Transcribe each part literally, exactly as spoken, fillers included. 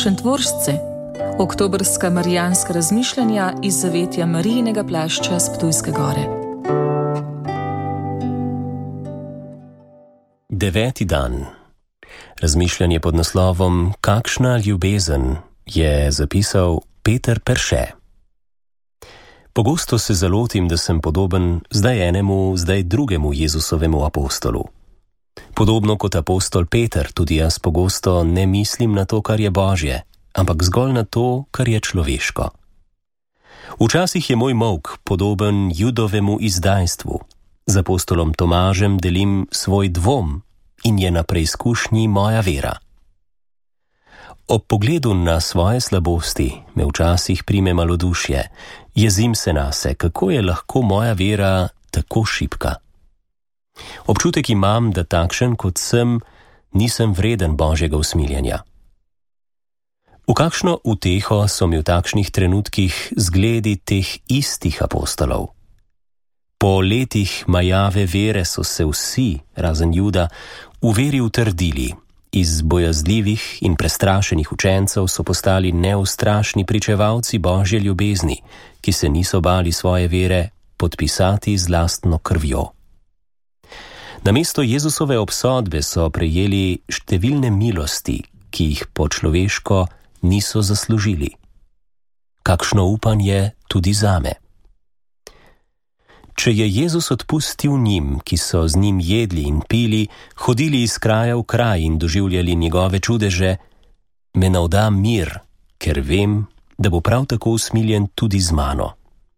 Šentvoržce, oktobrska marijanska razmišljanja iz zavetja Marijinega plašča s Ptujske gore. Deveti dan. Razmišljanje pod naslovom Kakšna ljubezen je zapisal Peter Perše. Pogosto se zalotim, da sem podoben zdaj enemu, zdaj drugemu Jezusovemu apostolu. Podobno kot apostol Peter, tudi jaz pogosto ne mislim na to, kar je Božje, ampak zgolj na to, kar je človeško. Včasih je moj molk podoben Judovemu izdajstvu. Z apostolom Tomažem delim svoj dvom in je na preizkušnji moja vera. Ob pogledu na svoje slabosti me včasih prime malodušje, jezim se nase, kako je lahko moja vera tako šibka. Občutek imam, da takšen kot sem, nisem vreden Božjega usmiljenja. V kakšno uteho so mi v takšnih trenutkih zgledi teh istih apostolov. Po letih majave vere so se vsi, razen Juda, v veri utrdili. Iz bojazljivih in prestrašenih učencev so postali neustrašni pričevalci Božje ljubezni, ki se niso bali svoje vere podpisati z lastno krvjo. Namesto Jezusove obsodbe so prejeli številne milosti, ki jih po človeško niso zaslužili. Kakšno upanje tudi zame. Če je Jezus odpustil njim, ki so z njim jedli in pili, hodili iz kraja v kraj in doživljali njegove čudeže, me navda mir, ker vem, da bo prav tako usmiljen tudi z mano.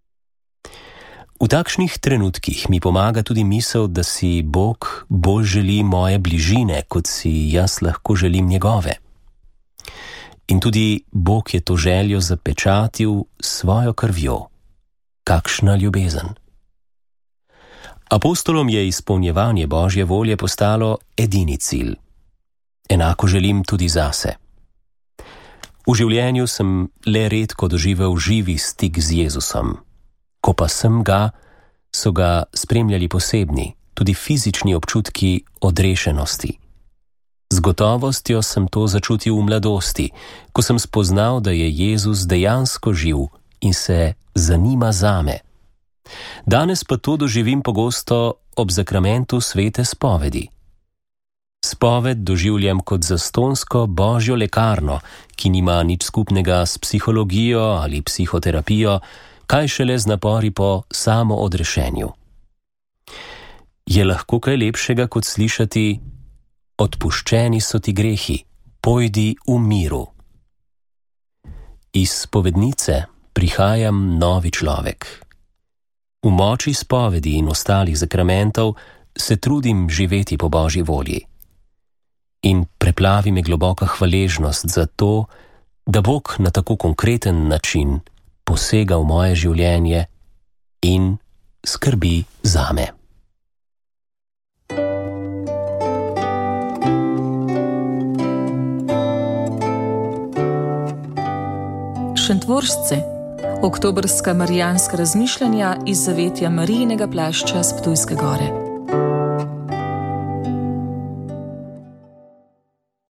V takšnih trenutkih mi pomaga tudi misel, da si Bog bolj želi moje bližine, kot si jaz lahko želim njegove. In tudi Bog je to željo zapečatil svojo krvjo. Kakšna ljubezen! Apostolom je izpolnjevanje Božje volje postalo edini cilj. Enako želim tudi zase. V življenju sem le redko doživel živi stik z Jezusom. Ko pa sem ga, so ga spremljali posebni, tudi fizični občutki odrešenosti. Z gotovostjo sem to začutil v mladosti, ko sem spoznal, da je Jezus dejansko živ in se zanima zame. Danes pa to doživim pogosto ob zakramentu svete spovedi. Spoved doživljam kot zastonsko Božjo lekarno, ki nima nič skupnega s psihologijo ali psihoterapijo, kaj šele z napori po samoodrešenju. Je lahko kaj lepšega kot slišati: odpuščeni so ti grehi, pojdi v miru. Iz spovednice prihajam novi človek. V moči spovedi in ostalih zakramentov se trudim živeti po Božji volji. In preplavi me globoka hvaležnost za to, da Bog na tako konkreten način posega v moje življenje in skrbi zame. Šentvoržce, oktobrska marijanska razmišljanja iz zavetja Marijinega plašča s Ptujske gore.